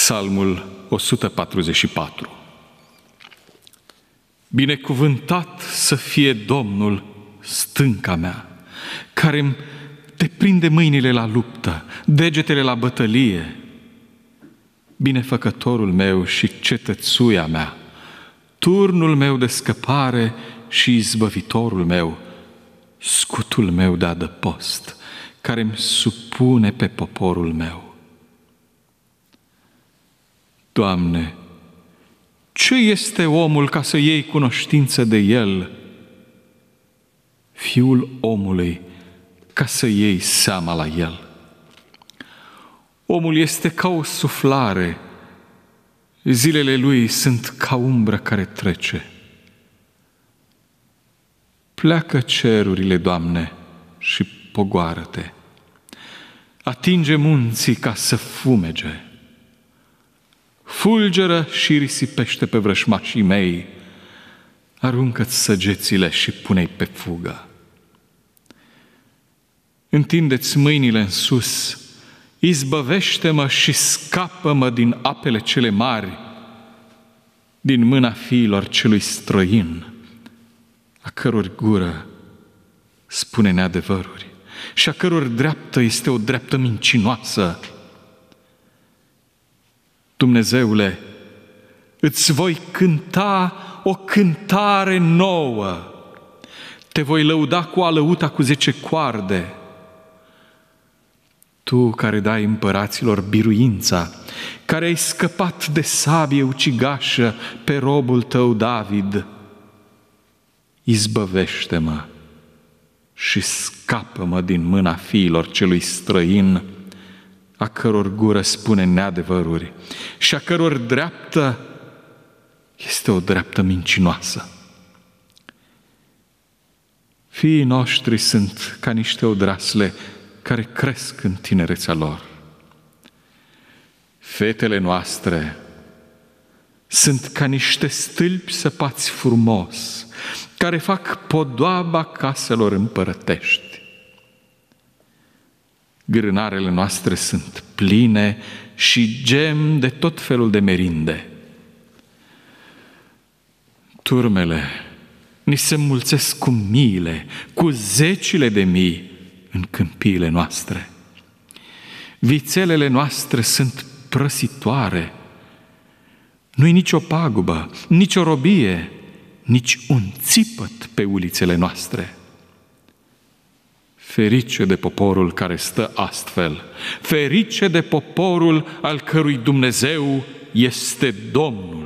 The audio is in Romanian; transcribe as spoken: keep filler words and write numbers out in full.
Psalmul o sută patruzeci și patru. Binecuvântat să fie Domnul, stânca mea, care îmi deprinde mâinile la luptă, degetele la bătălie. Binefăcătorul meu și cetățuia mea, turnul meu de scăpare și izbăvitorul meu, scutul meu de adăpost, care îmi supune pe poporul meu. Doamne, ce este omul ca să iei cunoștință de el? Fiul omului ca să iei seama la el. Omul este ca o suflare, zilele lui sunt ca umbră care trece. Pleacă cerurile, Doamne, și pogoară-te. Atinge munții ca să fumege. Fulgeră și risipește pe vrășmașii mei, aruncă-ți săgețile și pune-i pe fugă. Întindeți mâinile în sus, izbăvește-mă și scapă-mă din apele cele mari, din mâna fiilor celui străin, a căror gură spune neadevăruri și a căror dreaptă este o dreaptă mincinoasă. Dumnezeule, îți voi cânta o cântare nouă, te voi lăuda cu alăuta cu zece coarde. Tu care dai împăraților biruința, care ai scăpat de sabie ucigașă pe robul tău David, izbăvește-mă și scapă-mă din mâna fiilor celui străin, a căror gură spune neadevăruri și a căror dreaptă este o dreaptă mincinoasă. Fiii noștri sunt ca niște odrasle care cresc în tinerețea lor. Fetele noastre sunt ca niște stâlpi săpați frumos, care fac podoaba caselor împărătești. Grânarele noastre sunt pline și gem de tot felul de merinde. Turmele ni se mulțesc cu miile, cu zecile de mii în câmpiile noastre. Vițelele noastre sunt prăsitoare. Nu-i nicio pagubă, nicio robie, nici un țipăt pe ulițele noastre. Ferice de poporul care stă astfel, ferice de poporul al cărui Dumnezeu este Domnul.